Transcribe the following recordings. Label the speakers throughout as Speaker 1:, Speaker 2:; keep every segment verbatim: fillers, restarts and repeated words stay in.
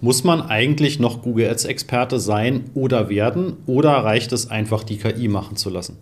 Speaker 1: Muss man eigentlich noch Google Ads Experte sein oder werden oder reicht es einfach, die K I machen zu lassen?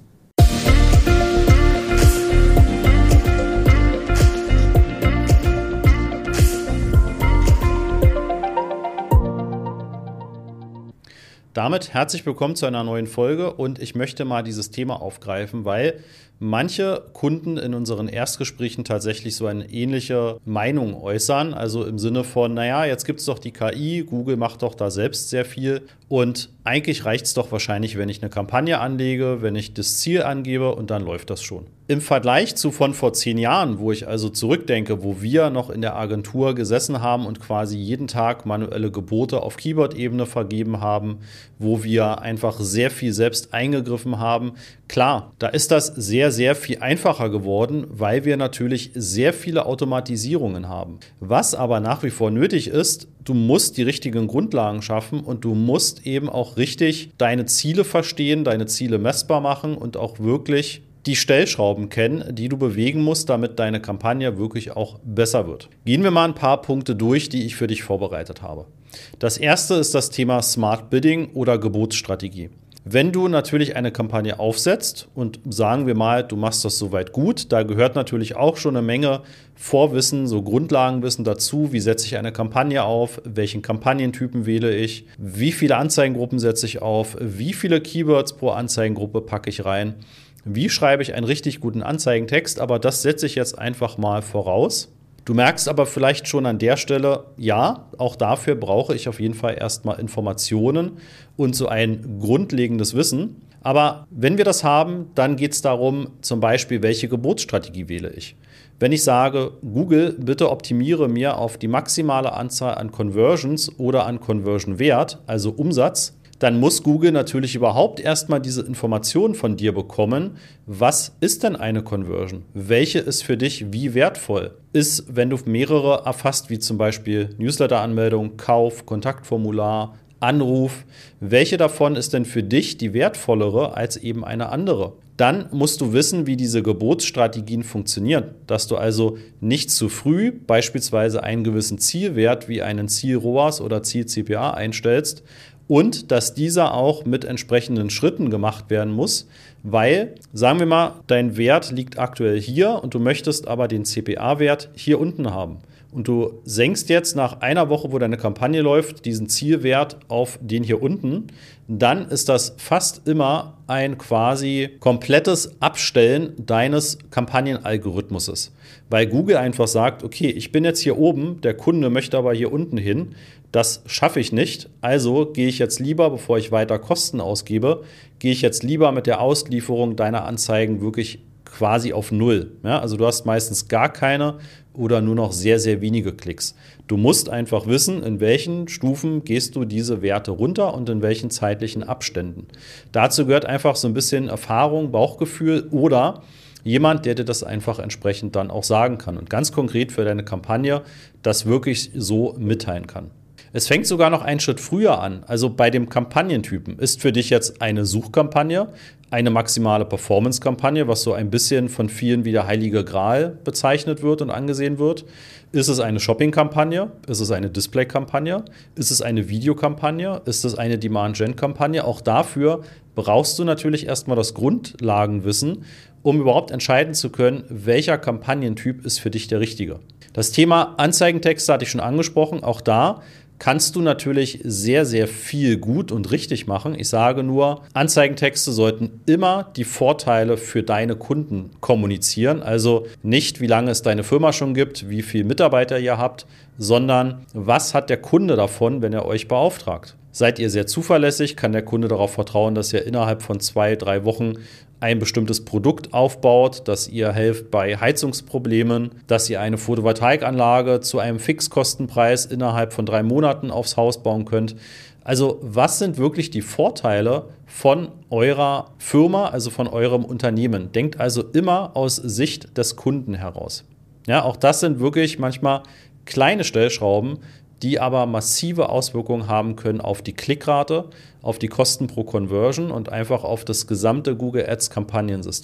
Speaker 1: Damit herzlich willkommen zu einer neuen Folge und ich möchte mal dieses Thema aufgreifen, weil manche Kunden in unseren Erstgesprächen tatsächlich so eine ähnliche Meinung äußern. Also im Sinne von, naja, jetzt gibt es doch die K I, Google macht doch da selbst sehr viel und eigentlich reicht es doch wahrscheinlich, wenn ich eine Kampagne anlege, wenn ich das Ziel angebe und dann läuft das schon. Im Vergleich zu von vor zehn Jahren, wo ich also zurückdenke, wo wir noch in der Agentur gesessen haben und quasi jeden Tag manuelle Gebote auf Keyword-Ebene vergeben haben, wo wir einfach sehr viel selbst eingegriffen haben. Klar, da ist das sehr, sehr viel einfacher geworden, weil wir natürlich sehr viele Automatisierungen haben. Was aber nach wie vor nötig ist, du musst die richtigen Grundlagen schaffen und du musst eben auch richtig deine Ziele verstehen, deine Ziele messbar machen und auch wirklich die Stellschrauben kennen, die du bewegen musst, damit deine Kampagne wirklich auch besser wird. Gehen wir mal ein paar Punkte durch, die ich für dich vorbereitet habe. Das erste ist das Thema Smart Bidding oder Gebotsstrategie. Wenn du natürlich eine Kampagne aufsetzt und sagen wir mal, du machst das soweit gut, da gehört natürlich auch schon eine Menge Vorwissen, so Grundlagenwissen dazu, wie setze ich eine Kampagne auf, welchen Kampagnentypen wähle ich, wie viele Anzeigengruppen setze ich auf, wie viele Keywords pro Anzeigengruppe packe ich rein, wie schreibe ich einen richtig guten Anzeigentext, aber das setze ich jetzt einfach mal voraus. Du merkst aber vielleicht schon an der Stelle, ja, auch dafür brauche ich auf jeden Fall erstmal Informationen und so ein grundlegendes Wissen. Aber wenn wir das haben, dann geht es darum, zum Beispiel, welche Gebotsstrategie wähle ich. Wenn ich sage, Google, bitte optimiere mir auf die maximale Anzahl an Conversions oder an Conversion-Wert, also Umsatz, dann muss Google natürlich überhaupt erstmal diese Informationen von dir bekommen. Was ist denn eine Conversion? Welche ist für dich wie wertvoll? Ist, wenn du mehrere erfasst, wie zum Beispiel Newsletter-Anmeldung, Kauf, Kontaktformular, Anruf, welche davon ist denn für dich die wertvollere als eben eine andere? Dann musst du wissen, wie diese Gebotsstrategien funktionieren, dass du also nicht zu früh beispielsweise einen gewissen Zielwert wie einen Ziel-R O A S oder Ziel-C P A einstellst, und dass dieser auch mit entsprechenden Schritten gemacht werden muss, weil, sagen wir mal, dein Wert liegt aktuell hier und du möchtest aber den C P A-Wert hier unten haben. Und du senkst jetzt nach einer Woche, wo deine Kampagne läuft, diesen Zielwert auf den hier unten, dann ist das fast immer ein quasi komplettes Abstellen deines Kampagnenalgorithmuses. Weil Google einfach sagt, okay, ich bin jetzt hier oben, der Kunde möchte aber hier unten hin, das schaffe ich nicht, also gehe ich jetzt lieber, bevor ich weiter Kosten ausgebe, gehe ich jetzt lieber mit der Auslieferung deiner Anzeigen wirklich quasi auf Null. Ja, also du hast meistens gar keine oder nur noch sehr, sehr wenige Klicks. Du musst einfach wissen, in welchen Stufen gehst du diese Werte runter und in welchen zeitlichen Abständen. Dazu gehört einfach so ein bisschen Erfahrung, Bauchgefühl oder jemand, der dir das einfach entsprechend dann auch sagen kann und ganz konkret für deine Kampagne das wirklich so mitteilen kann. Es fängt sogar noch einen Schritt früher an. Also bei dem Kampagnentypen ist für dich jetzt eine Suchkampagne, eine maximale Performance-Kampagne, was so ein bisschen von vielen wie der heilige Gral bezeichnet wird und angesehen wird. Ist es eine Shopping-Kampagne? Ist es eine Display-Kampagne? Ist es eine Videokampagne? Ist es eine Demand-Gen-Kampagne? Auch dafür brauchst du natürlich erstmal das Grundlagenwissen, um überhaupt entscheiden zu können, welcher Kampagnentyp ist für dich der richtige. Das Thema Anzeigentexte hatte ich schon angesprochen. Auch da kannst du natürlich sehr, sehr viel gut und richtig machen. Ich sage nur, Anzeigentexte sollten immer die Vorteile für deine Kunden kommunizieren. Also nicht, wie lange es deine Firma schon gibt, wie viele Mitarbeiter ihr habt, sondern was hat der Kunde davon, wenn er euch beauftragt? Seid ihr sehr zuverlässig? Kann der Kunde darauf vertrauen, dass ihr innerhalb von zwei, drei Wochen ein bestimmtes Produkt aufbaut, dass ihr helft bei Heizungsproblemen, dass ihr eine Photovoltaikanlage zu einem Fixkostenpreis innerhalb von drei Monaten aufs Haus bauen könnt. Also was sind wirklich die Vorteile von eurer Firma, also von eurem Unternehmen? Denkt also immer aus Sicht des Kunden heraus. Ja, auch das sind wirklich manchmal kleine Stellschrauben, die aber massive Auswirkungen haben können auf die Klickrate, auf die Kosten pro Conversion und einfach auf das gesamte Google Ads Kampagnensystem.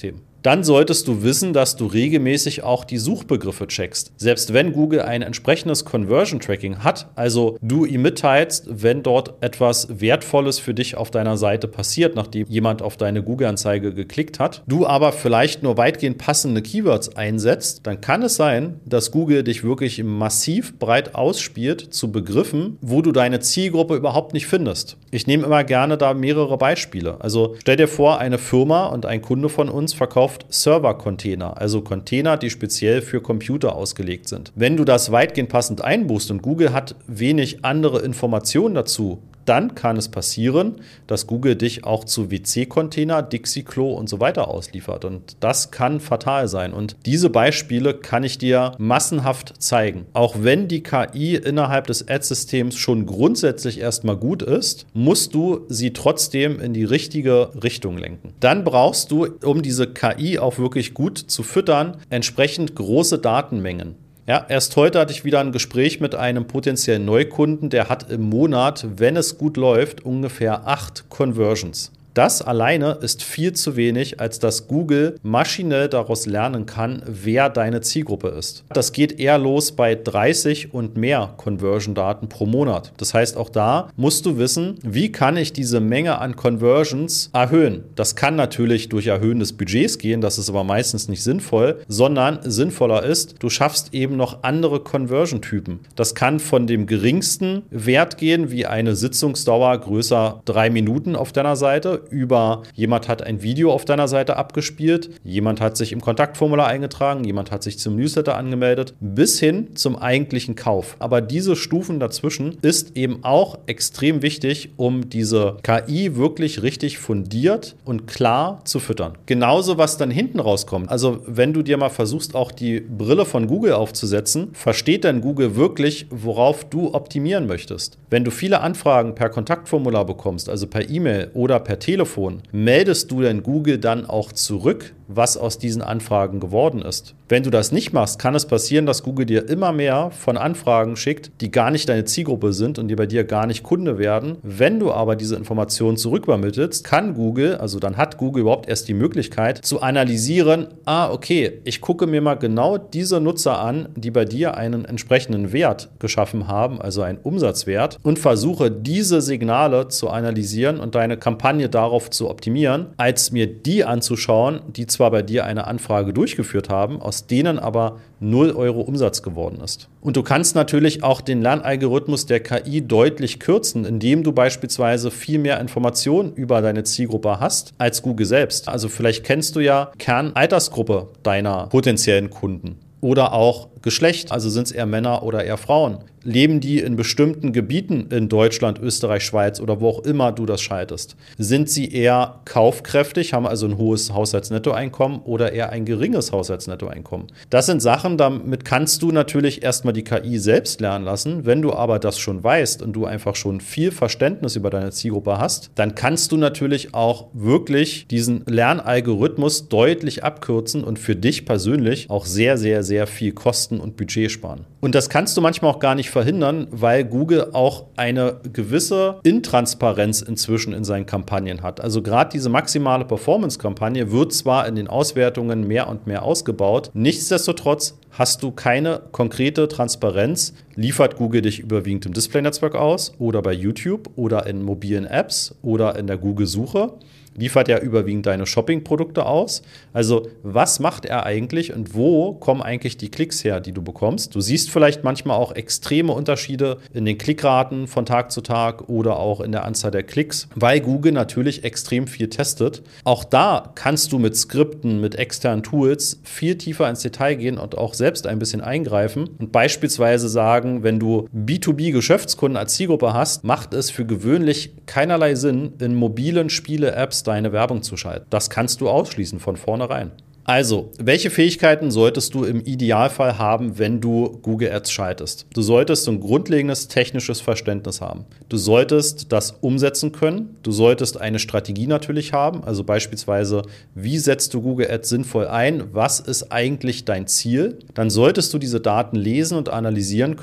Speaker 1: Dann solltest du wissen, dass du regelmäßig auch die Suchbegriffe checkst. Selbst wenn Google ein entsprechendes Conversion Tracking hat, also du ihm mitteilst, wenn dort etwas Wertvolles für dich auf deiner Seite passiert, nachdem jemand auf deine Google-Anzeige geklickt hat, du aber vielleicht nur weitgehend passende Keywords einsetzt, dann kann es sein, dass Google dich wirklich massiv breit ausspielt zu Begriffen, wo du deine Zielgruppe überhaupt nicht findest. Ich nehme immer gerne da mehrere Beispiele. Also stell dir vor, eine Firma und ein Kunde von uns verkauft Server-Container, also Container, die speziell für Computer ausgelegt sind. Wenn du das weitgehend passend einbuchst und Google hat wenig andere Informationen dazu, dann kann es passieren, dass Google dich auch zu W C-Container, Dixie-Klo und so weiter ausliefert. Und das kann fatal sein. Und diese Beispiele kann ich dir massenhaft zeigen. Auch wenn die K I innerhalb des Ad-Systems schon grundsätzlich erstmal gut ist, musst du sie trotzdem in die richtige Richtung lenken. Dann brauchst du, um diese K I auch wirklich gut zu füttern, entsprechend große Datenmengen. Ja, erst heute hatte ich wieder ein Gespräch mit einem potenziellen Neukunden, der hat im Monat, wenn es gut läuft, ungefähr acht Conversions. Das alleine ist viel zu wenig, als dass Google maschinell daraus lernen kann, wer deine Zielgruppe ist. Das geht eher los bei dreißig und mehr Conversion-Daten pro Monat. Das heißt, auch da musst du wissen, wie kann ich diese Menge an Conversions erhöhen. Das kann natürlich durch Erhöhen des Budgets gehen, das ist aber meistens nicht sinnvoll, sondern sinnvoller ist, du schaffst eben noch andere Conversion-Typen. Das kann von dem geringsten Wert gehen, wie eine Sitzungsdauer größer drei Minuten auf deiner Seite, über jemand hat ein Video auf deiner Seite abgespielt, jemand hat sich im Kontaktformular eingetragen, jemand hat sich zum Newsletter angemeldet, bis hin zum eigentlichen Kauf. Aber diese Stufen dazwischen ist eben auch extrem wichtig, um diese K I wirklich richtig fundiert und klar zu füttern. Genauso, was dann hinten rauskommt. Also wenn du dir mal versuchst, auch die Brille von Google aufzusetzen, versteht denn Google wirklich, worauf du optimieren möchtest? Wenn du viele Anfragen per Kontaktformular bekommst, also per E-Mail oder per Telefon, meldest du denn Google dann auch zurück, was aus diesen Anfragen geworden ist? Wenn du das nicht machst, kann es passieren, dass Google dir immer mehr von Anfragen schickt, die gar nicht deine Zielgruppe sind und die bei dir gar nicht Kunde werden. Wenn du aber diese Informationen zurückübermittelst, kann Google, also dann hat Google überhaupt erst die Möglichkeit zu analysieren, ah, okay, ich gucke mir mal genau diese Nutzer an, die bei dir einen entsprechenden Wert geschaffen haben, also einen Umsatzwert, und versuche diese Signale zu analysieren und deine Kampagne darauf zu optimieren, als mir die anzuschauen, die zwar bei dir eine Anfrage durchgeführt haben, aus denen aber null Euro Umsatz geworden ist. Und du kannst natürlich auch den Lernalgorithmus der K I deutlich kürzen, indem du beispielsweise viel mehr Informationen über deine Zielgruppe hast als Google selbst. Also vielleicht kennst du ja Kernaltersgruppe deiner potenziellen Kunden. Oder auch Geschlecht, also sind es eher Männer oder eher Frauen. Leben die in bestimmten Gebieten in Deutschland, Österreich, Schweiz oder wo auch immer du das schaltest? Sind sie eher kaufkräftig, haben also ein hohes Haushaltsnettoeinkommen oder eher ein geringes Haushaltsnettoeinkommen? Das sind Sachen, damit kannst du natürlich erstmal die K I selbst lernen lassen. Wenn du aber das schon weißt und du einfach schon viel Verständnis über deine Zielgruppe hast, dann kannst du natürlich auch wirklich diesen Lernalgorithmus deutlich abkürzen und für dich persönlich auch sehr, sehr, sehr viel Kosten und Budget sparen. Und das kannst du manchmal auch gar nicht verhindern, weil Google auch eine gewisse Intransparenz inzwischen in seinen Kampagnen hat. Also gerade diese maximale Performance-Kampagne wird zwar in den Auswertungen mehr und mehr ausgebaut, nichtsdestotrotz hast du keine konkrete Transparenz. Liefert Google dich überwiegend im Display-Netzwerk aus oder bei YouTube oder in mobilen Apps oder in der Google-Suche? Liefert er überwiegend deine Shopping-Produkte aus? Also was macht er eigentlich und wo kommen eigentlich die Klicks her, die du bekommst? Du siehst vielleicht manchmal auch extreme Unterschiede in den Klickraten von Tag zu Tag oder auch in der Anzahl der Klicks, weil Google natürlich extrem viel testet. Auch da kannst du mit Skripten, mit externen Tools viel tiefer ins Detail gehen und auch selbst ein bisschen eingreifen und beispielsweise sagen, wenn du B zwei B-Geschäftskunden als Zielgruppe hast, macht es für gewöhnlich keinerlei Sinn, in mobilen Spiele-Apps deine Werbung zu schalten. Das kannst du ausschließen von vornherein. Also, welche Fähigkeiten solltest du im Idealfall haben, wenn du Google Ads schaltest? Du solltest ein grundlegendes technisches Verständnis haben. Du solltest das umsetzen können. Du solltest eine Strategie natürlich haben. Also beispielsweise, wie setzt du Google Ads sinnvoll ein? Was ist eigentlich dein Ziel? Dann solltest du diese Daten lesen und analysieren können.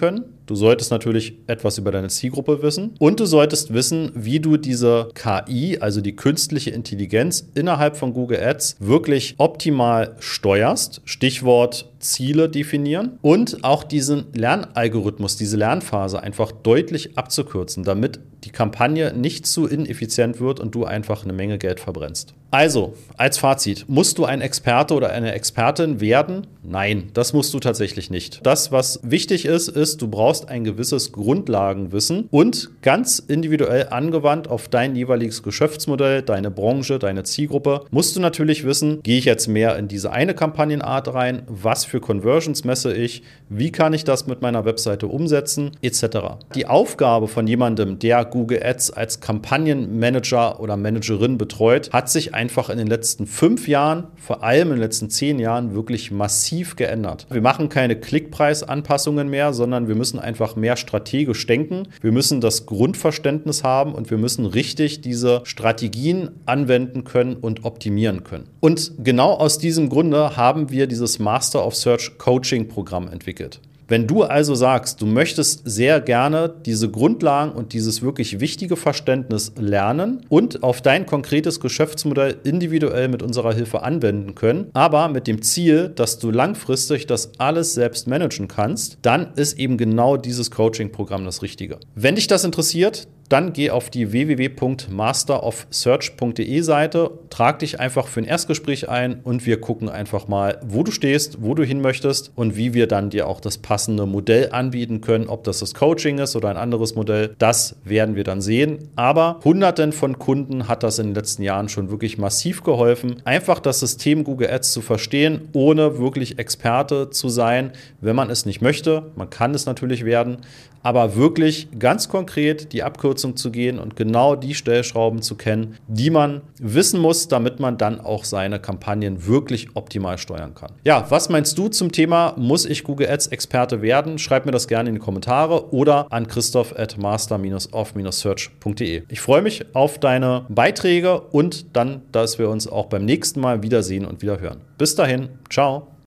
Speaker 1: Du solltest natürlich etwas über deine Zielgruppe wissen und du solltest wissen, wie du diese K I, also die künstliche Intelligenz innerhalb von Google Ads wirklich optimal steuerst. Stichwort Ziele definieren und auch diesen Lernalgorithmus, diese Lernphase einfach deutlich abzukürzen, damit die Kampagne nicht zu ineffizient wird und du einfach eine Menge Geld verbrennst. Also, als Fazit, musst du ein Experte oder eine Expertin werden? Nein, das musst du tatsächlich nicht. Das, was wichtig ist, ist, du brauchst ein gewisses Grundlagenwissen und ganz individuell angewandt auf dein jeweiliges Geschäftsmodell, deine Branche, deine Zielgruppe, musst du natürlich wissen, gehe ich jetzt mehr in diese eine Kampagnenart rein, was für Conversions messe ich, wie kann ich das mit meiner Webseite umsetzen, et cetera. Die Aufgabe von jemandem, der Google Ads als Kampagnenmanager oder Managerin betreut, hat sich einfach in den letzten fünf Jahren, vor allem in den letzten zehn Jahren, wirklich massiv geändert. Wir machen keine Klickpreisanpassungen mehr, sondern wir müssen einfach mehr strategisch denken. Wir müssen das Grundverständnis haben und wir müssen richtig diese Strategien anwenden können und optimieren können. Und genau aus diesem Grunde haben wir dieses Master of Search Coaching Programm entwickelt. Wenn du also sagst, du möchtest sehr gerne diese Grundlagen und dieses wirklich wichtige Verständnis lernen und auf dein konkretes Geschäftsmodell individuell mit unserer Hilfe anwenden können, aber mit dem Ziel, dass du langfristig das alles selbst managen kannst, dann ist eben genau dieses Coaching-Programm das Richtige. Wenn dich das interessiert, dann geh auf die w w w punkt master of search punkt de Seite, trag dich einfach für ein Erstgespräch ein und wir gucken einfach mal, wo du stehst, wo du hin möchtest und wie wir dann dir auch das passende Modell anbieten können. Ob das das Coaching ist oder ein anderes Modell, das werden wir dann sehen. Aber Hunderten von Kunden hat das in den letzten Jahren schon wirklich massiv geholfen, einfach das System Google Ads zu verstehen, ohne wirklich Experte zu sein, wenn man es nicht möchte. Man kann es natürlich werden, aber wirklich ganz konkret die Abkürzung zu gehen und genau die Stellschrauben zu kennen, die man wissen muss, damit man dann auch seine Kampagnen wirklich optimal steuern kann. Ja, was meinst du zum Thema, muss ich Google Ads Experte werden? Schreib mir das gerne in die Kommentare oder an christoph at master of search punkt de. Ich freue mich auf deine Beiträge und dann, dass wir uns auch beim nächsten Mal wiedersehen und wieder hören. Bis dahin, ciao.